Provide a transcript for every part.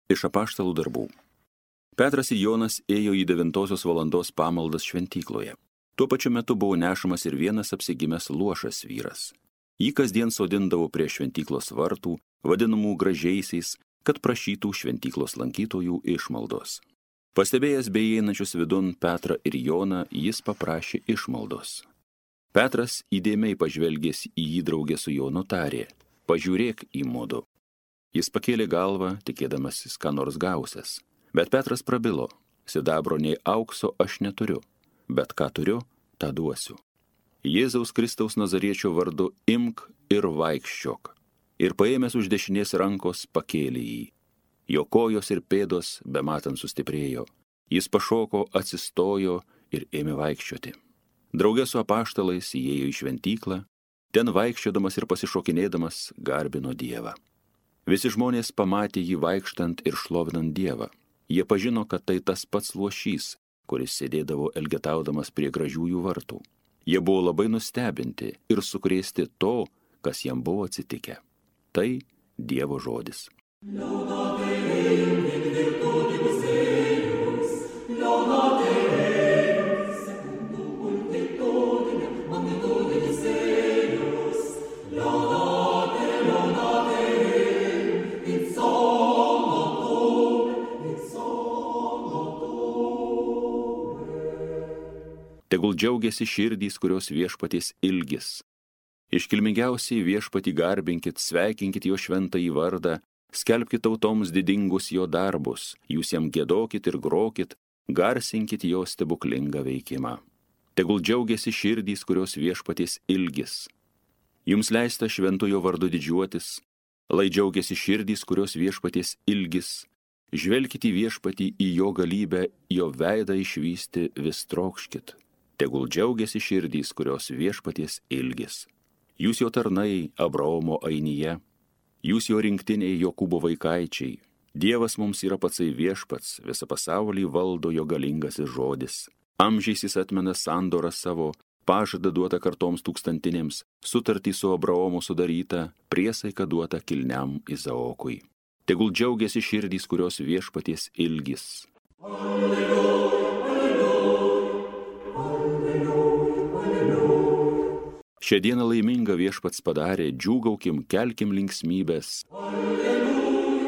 Iš apaštalų darbų. Petras ir Jonas ėjo į 9 valandos pamaldas šventykloje. Tuo pačiu metu buvo nešamas ir vienas apsigimęs luošas vyras. Jį kasdien sodindavo prie šventyklos vartų, vadinamų gražiaisiais, kad prašytų šventyklos lankytojų išmaldos. Pastebėjęs beįeinančius vidun Petrą ir Joną, jis paprašė išmaldos. Petras įdėmiai pažvelgęs į jį draugę su Jonu tarė: pažiūrėk į mudu. Jis pakėlė galvą, tikėdamasis ką nors gausias. Bet Petras prabilo: sidabro nei aukso aš neturiu, bet ką turiu, tą duosiu. Jėzaus Kristaus Nazariečio vardu imk ir vaikščiok. Ir paėmęs už dešinės rankos pakėlė jį. Jo kojos ir pėdos bematant sustiprėjo. Jis pašoko, atsistojo ir ėmė vaikščioti. Drauge su apaštalais įėjo į šventyklą, ten vaikščiodamas ir pasišokinėdamas garbino Dievą. Visi žmonės pamatė jį vaikštant ir šlovinant Dievą. Jie pažino, kad tai tas pats luošys, kuris sėdėdavo elgetaudamas prie gražiųjų vartų. Jie buvo labai nustebinti ir sukrėsti to, kas jam buvo atsitikę. Tai Dievo žodis. Tegul džiaugiasi širdys, kurios viešpaties ilgis. Iškilmingiausiai viešpatį garbinkit, sveikinkit jo šventąjį vardą, skelbkit tautoms didingus jo darbus, jūs jam giedokit ir grokit, garsinkit jo stebuklingą veikimą. Tegul džiaugiasi širdys, kurios viešpaties ilgis. Jums leista šventojo vardu didžiuotis, lai džiaugiasi širdys, kurios viešpaties ilgis. Žvelkit į viešpatį, į jo galybę, jo veidą išvysti vis trokškit. Tegul džiaugiasi širdys, kurios viešpaties ilgis. Jūs jo tarnai Abraomo ainyje, jūs jo rinktiniai Jokūbo vaikaičiai. Dievas mums yra patsai viešpats, visą pasaulį valdo jo galingasis žodis. Amžiais jis atmena sandorą savo, pažadą duotą kartoms tūkstantinėms, sutartį su Abraomu sudarytą, priesaiką duotą kilniam Izaokui. Tegul džiaugiasi širdys, kurios viešpaties ilgis. Alleluja. Šią dieną laimingą viešpats padarė, džiūgaukim, kelkim linksmybės. Alleluja,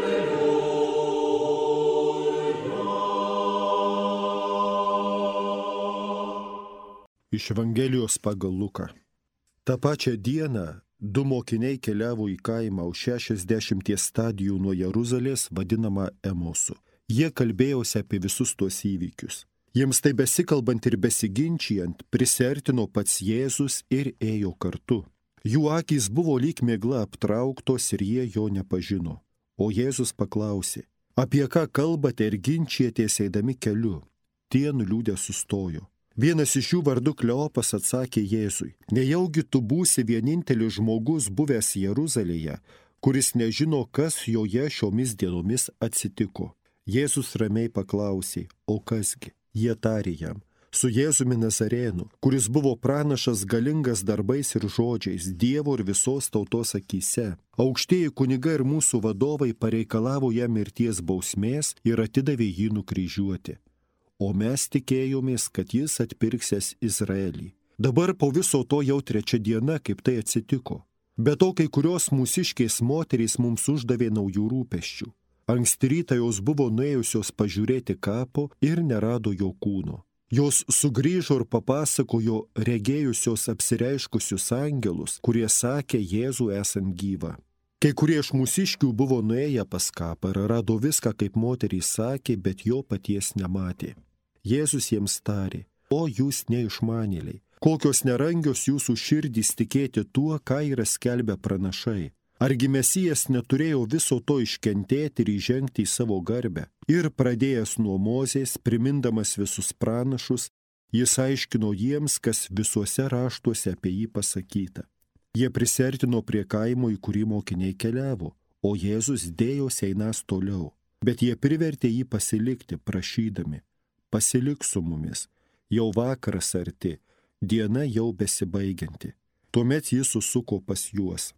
alleluja. Iš Evangelijos pagal Luką. Ta pačią dieną 2 mokiniai keliavo į kaimą už 60 stadijų nuo Jeruzalės, vadinamą Emosu. Jie kalbėjosi apie visus tuos įvykius. Jiems tai besikalbant ir besiginčijant, prisiartino pats Jėzus ir ėjo kartu. Jų akys buvo lyg migla aptrauktos ir jie jo nepažino. O Jėzus paklausė: apie ką kalbate ir ginčijatės eidami keliu? Tie nuliūdę sustojo. Vienas iš jų vardu Kleopas atsakė Jėzui: nejaugi tu būsi vienintelis žmogus buvęs Jeruzalėje, kuris nežino, kas joje šiomis dienomis atsitiko. Jėzus ramiai paklausė: o kasgi? Jie tarė jam: su Jėzumi Nazarėnu, kuris buvo pranašas galingas darbais ir žodžiais Dievo ir visos tautos akyse. Aukštieji kunigai ir mūsų vadovai pareikalavo jam mirties bausmės ir atidavė jį nukryžiuoti. O mes tikėjomės, kad jis atpirksęs Izraelį. Dabar po viso to jau 3 diena, kaip tai atsitiko. Be to, kai kurios mūsiškės moterys mums uždavė naujų rūpesčių. Anksti rytą jos buvo nuėjusios pažiūrėti kapo ir nerado jo kūno. Jos sugrįžo ir papasakojo regėjusios apsireiškusius angelus, kurie sakė Jėzų esant gyvą. Kai kurie iš mūsiškių buvo nuėję pas kapą ir rado viską, kaip moterys sakė, bet jo paties nematė. Jėzus jiems tarė: o jūs neišmanėliai, kokios nerangios jūsų širdys tikėti tuo, ką yra skelbę pranašai. Argi Mesijas neturėjo viso to iškentėti ir įžengti į savo garbę? Ir pradėjęs nuo Mozės, primindamas visus pranašus, jis aiškino jiems, kas visuose raštuose apie jį pasakyta. Jie prisiartino prie kaimo, į kurį mokiniai keliavo, o Jėzus dėjosi einąs toliau. Bet jie privertė jį pasilikti, prašydami: pasilik su mumis, jau vakaras arti, diena jau besibaigianti. Tuomet jis susuko pas juos: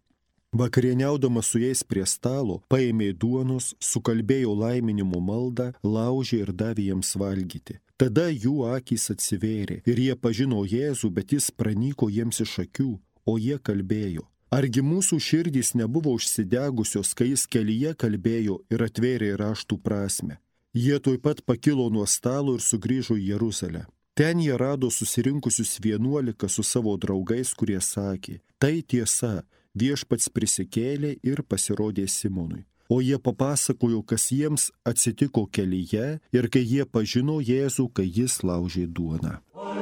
Vakarieniaudamas su jais prie stalo, paėmė duonos, sukalbėjo laiminimo maldą, laužė ir davė jiems valgyti. Tada jų akys atsivėrė ir jie pažino Jėzų, bet jis pranyko jiems iš akių, o jie kalbėjo. Argi mūsų širdys nebuvo užsidegusios, kai jis kelyje kalbėjo ir atvėrė raštų prasmę? Jie tuoj pat pakilo nuo stalo ir sugrįžo į Jeruzalę. Ten jie rado susirinkusius 11 su savo draugais, kurie sakė, tai tiesa, Viešpats prisikėlė ir pasirodė Simonui. O jie papasakojo, kas jiems atsitiko kelyje ir kai jie pažino Jėzų, kai jis laužė duoną.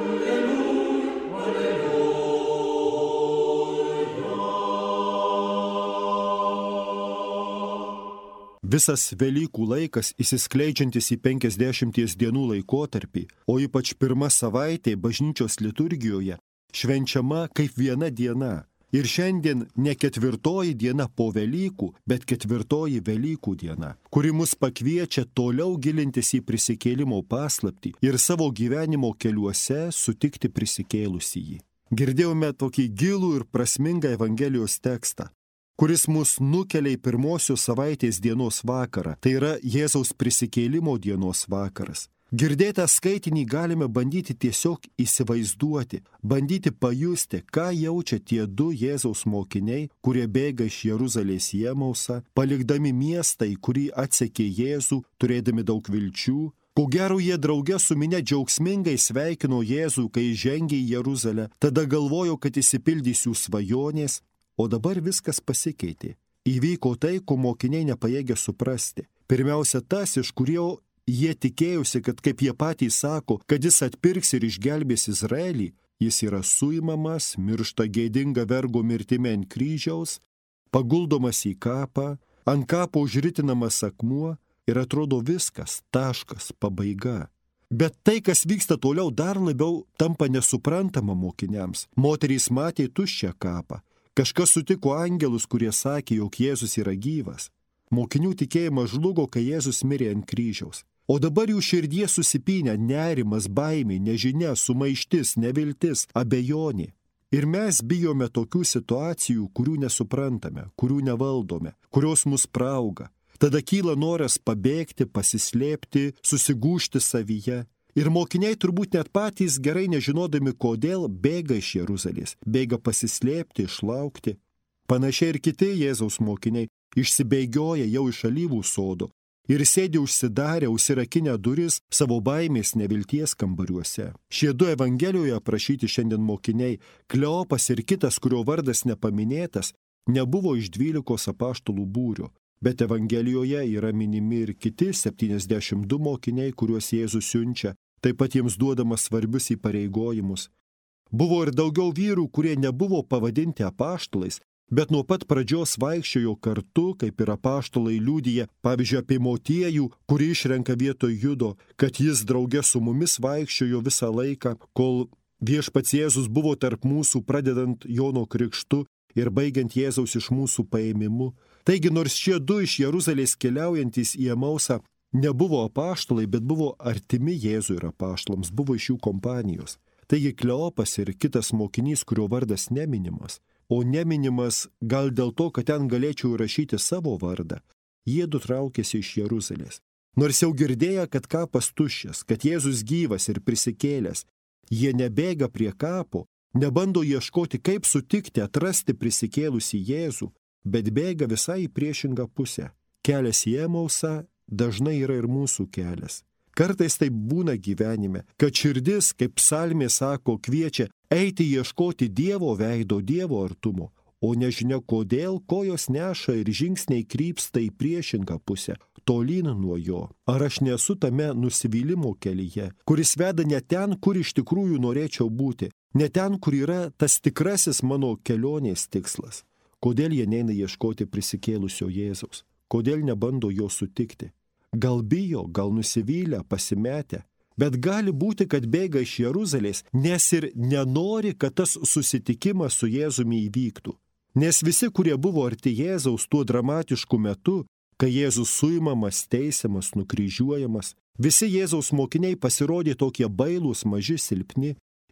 Visas Velykų laikas, įsiskleidžiantis į 50 dienų laikotarpį, o ypač pirma savaitė bažnyčios liturgijoje, švenčiama kaip viena diena. Ir šiandien ne 4 diena po Velykų, bet 4 Velykų diena, kuri mus pakviečia toliau gilintis į prisikėlimo paslaptį ir savo gyvenimo keliuose sutikti prisikėlusįjį. Girdėjome tokį gilų ir prasmingą Evangelijos tekstą, kuris mus nukelia į pirmosios savaitės dienos vakarą, tai yra Jėzaus prisikėlimo dienos vakaras. Girdėtą skaitinį galime bandyti tiesiog įsivaizduoti, bandyti pajusti, ką jaučia tie 2 Jėzaus mokiniai, kurie bėga iš Jeruzalės į Emausą, palikdami miestą, į kurį atsekė Jėzų, turėdami daug vilčių. Ko gero jie drauge su minia džiaugsmingai sveikino Jėzų, kai žengė į Jeruzalę, tada galvojo, kad išsipildys jų svajonės, o dabar viskas pasikeitė. Įvyko tai, ko mokiniai nepajėgė suprasti. Pirmiausia tas, iš kurio jie tikėjosi, kad, kaip jie patys sako, kad jis atpirks ir išgelbės Izraelį, jis yra suimamas, miršta gėdinga vergo mirtimi ant kryžiaus, paguldomas į kapą, ant kapo užritinamas akmuo ir atrodo viskas, taškas, pabaiga. Bet tai, kas vyksta toliau, dar labiau tampa nesuprantama mokiniams. Moterys matė tuščią kapą. Kažkas sutiko angelus, kurie sakė, jog Jėzus yra gyvas. Mokinių tikėjimas žlugo, kai Jėzus mirė ant kryžiaus. O dabar jų širdie susipynė nerimas, baimė, nežinia, sumaištis, neviltis, abejonė. Ir mes bijome tokių situacijų, kurių nesuprantame, kurių nevaldome, kurios mus prauga. Tada kyla noras pabėgti, pasislėpti, susigūžti savyje. Ir mokiniai turbūt net patys gerai nežinodami, kodėl bėga iš Jeruzalės, bėga pasislėpti, išlaukti. Panašiai ir kiti Jėzaus mokiniai išsibėgioja jau iš alyvų sodo ir sėdi užsidarę, užsirakinę duris savo baimės nevilties kambariuose. Šie 2 Evangelijoje aprašyti šiandien mokiniai, Kleopas ir kitas, kurio vardas nepaminėtas, nebuvo iš 12 apaštalų būrio, bet Evangelijoje yra minimi ir kiti 72 mokiniai, kuriuos Jėzus siunčia, taip pat jiems duodamas svarbius įpareigojimus. Buvo ir daugiau vyrų, kurie nebuvo pavadinti apaštalais, bet nuo pat pradžios vaikščiojo kartu, kaip ir apaštalai liudija, pavyzdžiui, apie Motiejų, kurį išrenka vietoj Judo, kad jis drauge su mumis vaikščiojo visą laiką, kol Viešpats Jėzus buvo tarp mūsų, pradedant Jono krikštu ir baigiant Jėzaus iš mūsų paėmimu. Taigi, nors šie 2 iš Jeruzalės keliaujantys į Emausą nebuvo apaštalai, bet buvo artimi Jėzui ir apaštalams, buvo iš jų kompanijos. Taigi Kleopas ir kitas mokinys, kurio vardas neminimas, o neminimas gal dėl to, kad ten galėčiau rašyti savo vardą, jiedu traukėsi iš Jeruzalės. Nors jau girdėję, kad kapas tuščias, kad Jėzus gyvas ir prisikėlęs, jie nebėga prie kapo, nebando ieškoti, kaip sutikti, atrasti prisikėlusį Jėzų, bet bėga visai į priešingą pusę. Kelias į Emausą dažnai yra ir mūsų kelias. Kartais taip būna gyvenime, kad širdis, kaip psalmė sako, kviečia eiti ieškoti Dievo veido, Dievo artumo, o nežinia kodėl kojos neša ir žingsniai krypsta į priešingą pusę, tolyn nuo jo. Ar aš nesu tame nusivylimo kelyje, kuris veda ne ten, kur iš tikrųjų norėčiau būti, ne ten, kur yra tas tikrasis mano kelionės tikslas? Kodėl jie neina ieškoti prisikėlusio Jėzaus? Kodėl nebando jo sutikti? Gal bijo, gal nusivylę, pasimetę, bet gali būti, kad bėga iš Jeruzalės, nes ir nenori, kad tas susitikimas su Jėzumi įvyktų. Nes visi, kurie buvo arti Jėzaus tuo dramatišku metu, kai Jėzus suimamas, teisiamas, nukryžiuojamas, visi Jėzaus mokiniai pasirodė tokie bailūs, maži, silpni,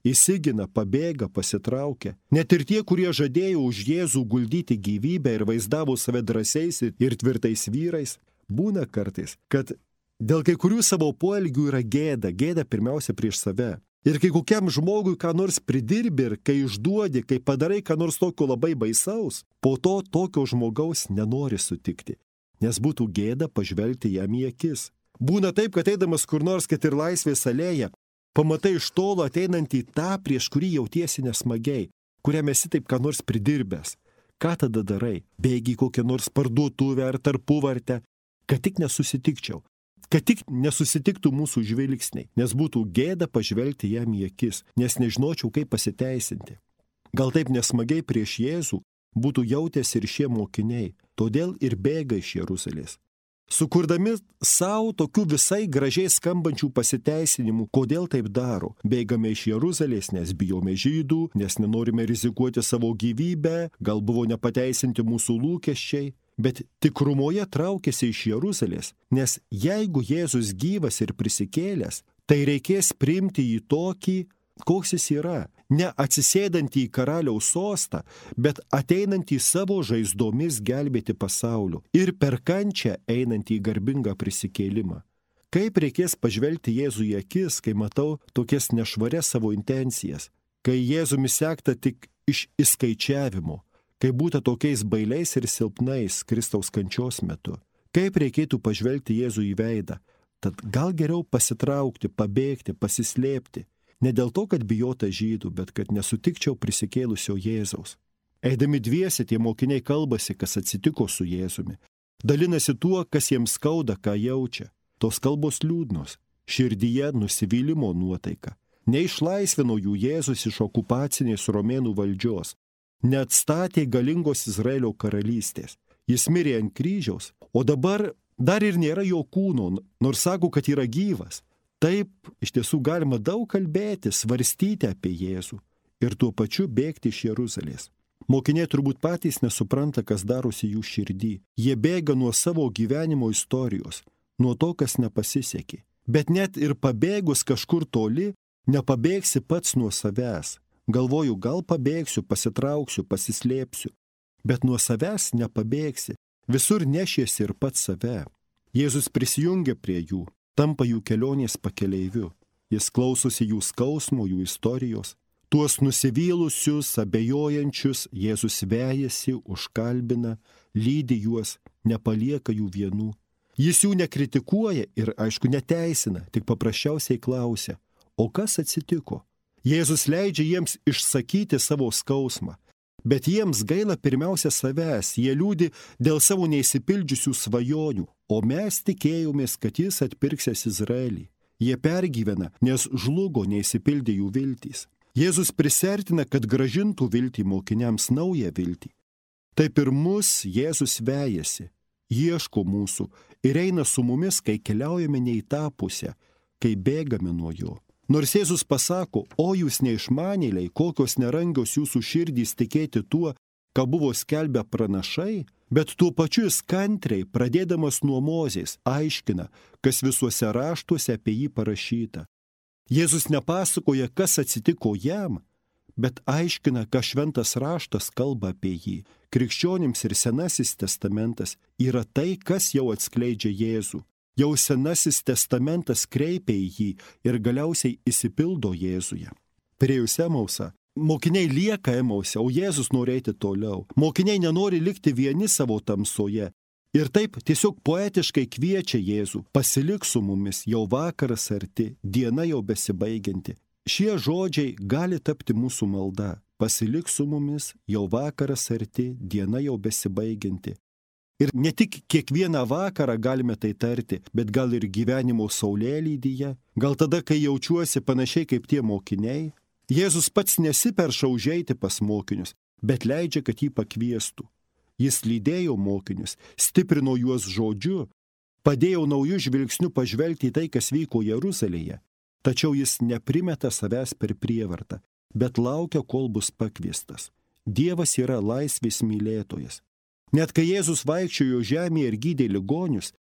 įsigina, pabėga, pasitraukia. Net ir tie, kurie žadėjo už Jėzų guldyti gyvybę ir vaizdavo save drąsiais ir tvirtais vyrais, būna kartais, kad dėl kai kurių savo poelgių yra gėda pirmiausia prieš save. Ir kai kokiam žmogui ką nors pridirbi ir kai išduodi, kai padarai ką nors tokio labai baisaus, po to tokio žmogaus nenori sutikti, nes būtų gėda pažvelgti jam į akis. Būna taip, kad eidamas kur nors, kad ir Laisvės alėja, pamatai iš tolo ateinantį tą, prieš kurį jautiesi nesmagiai, kuriam esi taip ką nors pridirbęs. Ką tada darai? Bėgi į kokią nors parduotuvę ar tarpuvartę, kad tik nesusitikčiau. Kad tik nesusitiktų mūsų žvilgsniai, nes būtų gėda pažvelgti jam į akis, nes nežinočiau, kaip pasiteisinti. Gal taip nesmagiai prieš Jėzų būtų jautęsi ir šie mokiniai, todėl ir bėga iš Jeruzalės. Sukurdami savo tokių visai gražiai skambančių pasiteisinimų, kodėl taip daro. Bėgame iš Jeruzalės, nes bijome žydų, nes nenorime rizikuoti savo gyvybę, gal buvo nepateisinti mūsų lūkesčiai. Bet tikrumoje traukėsi iš Jeruzalės, nes jeigu Jėzus gyvas ir prisikėlęs, tai reikės priimti jį tokį, koks jis yra, ne atsisėdantį į karaliaus sostą, bet ateinantį savo žaizdomis gelbėti pasaulio ir per kančią einantį į garbingą prisikėlimą. Kaip reikės pažvelgti Jėzų į akis, kai matau tokias nešvarias savo intencijas, kai Jėzumi sekta tik iš įskaičiavimo, kai būta tokiais bailiais ir silpnais Kristaus kančios metu. Kaip reikėtų pažvelgti Jėzų į veidą? Tad gal geriau pasitraukti, pabėgti, pasislėpti. Ne dėl to, kad bijota žydų, bet kad nesutikčiau prisikėlusio Jėzaus. Eidami dviese tie mokiniai kalbasi, kas atsitiko su Jėzumi. Dalinasi tuo, kas jiems skauda, ką jaučia. Tos kalbos liūdnos. Širdyje nusivylimo nuotaika. Neišlaisvino jų Jėzus iš okupacinės romėnų valdžios. Neatstatė galingos Izraelio karalystės. Jis mirė ant kryžiaus, o dabar dar ir nėra jo kūno, nors sako, kad yra gyvas. Taip, iš tiesų galima daug kalbėti, svarstyti apie Jėzų ir tuo pačiu bėgti iš Jeruzalės. Mokiniai turbūt patys nesupranta, kas darosi jų širdį. Jie bėga nuo savo gyvenimo istorijos, nuo to, kas nepasisekė. Bet net ir pabėgus kažkur toli, nepabėgsi pats nuo savęs. Galvoju, gal pabėgsiu, pasitrauksiu, pasislėpsiu, bet nuo savęs nepabėgsi, visur nešiesi ir pats save. Jėzus prisijungia prie jų, tampa jų kelionės pakeleiviu. Jis klausosi jų skausmo, jų istorijos. Tuos nusivylusius, abejojančius Jėzus vejasi, užkalbina, lydi juos, nepalieka jų vienų. Jis jų nekritikuoja ir, aišku, neteisina, tik paprasčiausiai klausia, o kas atsitiko? Jėzus leidžia jiems išsakyti savo skausmą, bet jiems gaila pirmiausia savęs, jie liūdi dėl savo neįsipildžiusių svajonių, o mes tikėjomės, kad jis atpirksės Izraelį. Jie pergyvena, nes žlugo neįsipildė jų viltys. Jėzus prisertina, kad grąžintų viltį mokiniams naują viltį. Taip ir mus Jėzus vejasi, ieško mūsų ir eina su mumis, kai keliaujame ne į tą pusę, kai bėgame nuo jo. Nors Jėzus pasako, o jūs neišmanėliai, kokios nerangios jūsų širdys tikėti tuo, ką buvo skelbę pranašai, bet tuo pačiu jis kantriai, pradėdamas nuo Mozės, aiškina, kas visuose raštuose apie jį parašyta. Jėzus nepasakoja, kas atsitiko jam, bet aiškina, ką šventas raštas kalba apie jį. Krikščionims ir Senasis testamentas yra tai, kas jau atskleidžia Jėzų. Jau Senasis testamentas kreipia į jį ir galiausiai įsipildo Jėzuje. Priėjus Emausą, mokiniai lieka Emause, o Jėzus nori eiti toliau. Mokiniai nenori likti vieni savo tamsoje. Ir taip tiesiog poetiškai kviečia Jėzų, pasilik su mumis, jau vakaras arti, diena jau besibaigianti. Šie žodžiai gali tapti mūsų malda. Pasilik su mumis, jau vakaras arti, diena jau besibaigianti. Ir ne tik kiekvieną vakarą galime tai tarti, bet gal ir gyvenimo saulėlydyje, gal tada, kai jaučiuosi panašiai kaip tie mokiniai. Jėzus pats nesiperša užeiti pas mokinius, bet leidžia, kad jį pakviestų. Jis lydėjo mokinius, stiprino juos žodžiu, padėjo naujų žvilgsnių pažvelgti į tai, kas vyko Jeruzalėje. Tačiau jis neprimeta savęs per prievartą, bet laukia, kol bus pakviestas. Dievas yra laisvės mylėtojas. Net kai Jėzus vaikščiojo žemėje ir gydė ligonius,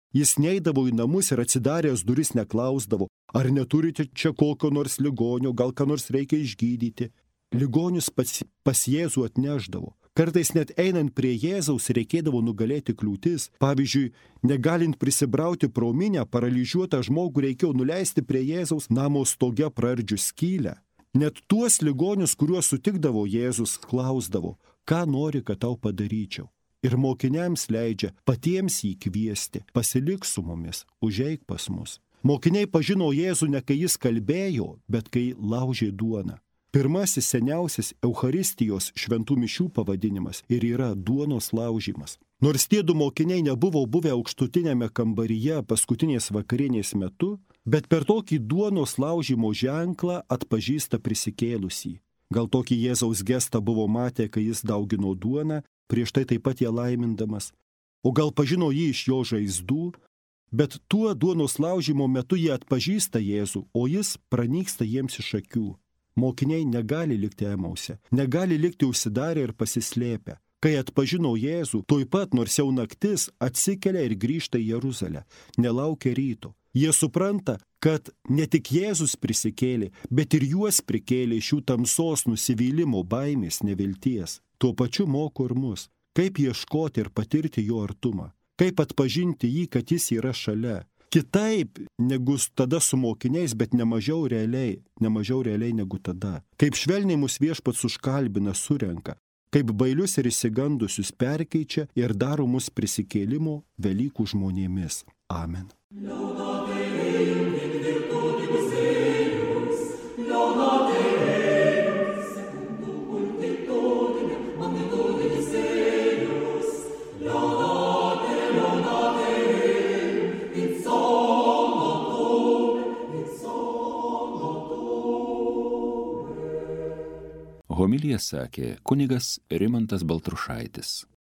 Jis neidavo į namus ir atsidaręs duris neklausdavo, ar neturite čia kokio nors ligonio, gal ką nors reikia išgydyti. Ligonius pas Jėzų atneždavo. Kartais net einant prie Jėzaus reikėdavo nugalėti kliūtis. Pavyzdžiui, negalint prisibrauti pro minią, paralyžiuotą žmogų reikėjo nuleisti prie Jėzaus namo stoge praardžius skylę. Net tuos ligonius, kuriuos sutikdavo Jėzus, klausdavo, ką nori, kad tau padaryčiau. Ir mokiniams leidžia patiems jį kviesti, pasilik su mumis, užeik pas mus. Mokiniai pažino Jėzų ne kai jis kalbėjo, bet kai laužė duoną. Pirmasis seniausias Eucharistijos šventų mišių pavadinimas ir yra duonos laužymas. Nors tie du mokiniai nebuvo buvę aukštutinėme kambaryje paskutinės vakarienės metu, bet per tokį duonos laužymo ženklą atpažįsta prisikėlusį. Gal tokį Jėzaus gestą buvo matę, kai jis daugino duoną, prieš tai taip pat ją laimindamas. O gal pažino jį iš jo žaizdų, bet tuo duonos laužymo metu jie atpažįsta Jėzų, o jis pranyksta jiems iš akių. Mokiniai negali likti Emause, negali likti užsidarę ir pasislėpę. Kai atpažino Jėzų, tuoj pat, nors jau naktis, atsikelia ir grįžta į Jeruzalę, nelaukia ryto. Jie supranta, kad ne tik Jėzus prisikėlė, bet ir juos prikėlė iš jų tamsos nusivylimo, baimės, nevilties. Tuo pačiu moko ir mus, kaip ieškoti ir patirti jo artumą, kaip atpažinti jį, kad jis yra šalia. Kitaip negu tada su mokiniais, bet nemažiau realiai negu tada. Kaip švelniai mus Viešpats užkalbina, surenka, kaip bailius ir išsigandusius perkeičia ir daro mus prisikėlimo Velykų žmonėmis. Amen. Homiliją sakė kunigas Rimantas Baltrušaitis.